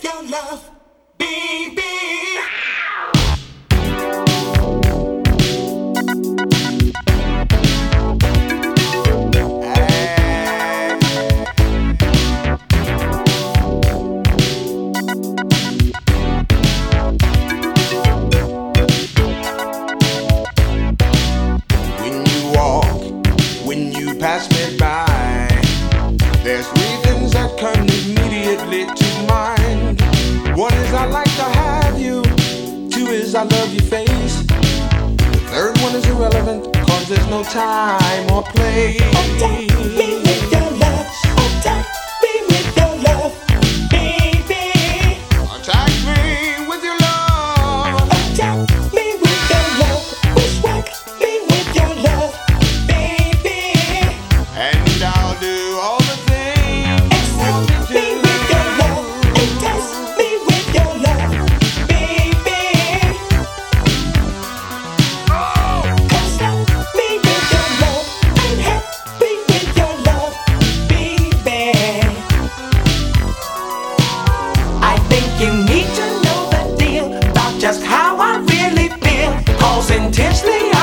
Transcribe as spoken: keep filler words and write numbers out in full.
your love, baby. When you walk, when you pass me by, there's three things that come immediately to mind. One is I like to have you. Two is I love your face. The third one is irrelevant, cause there's no time or place. Attack me with your love. Attack me with your love, baby. Attack me with your love. Attack me with your love. Bushwhack me with your love, baby. And I'll do all the things Excite me with your love. Entice me with your love, baby. Console me with your love. I'm happy with your love, baby. I think you need to know the deal about just how I really feel. Cause intensely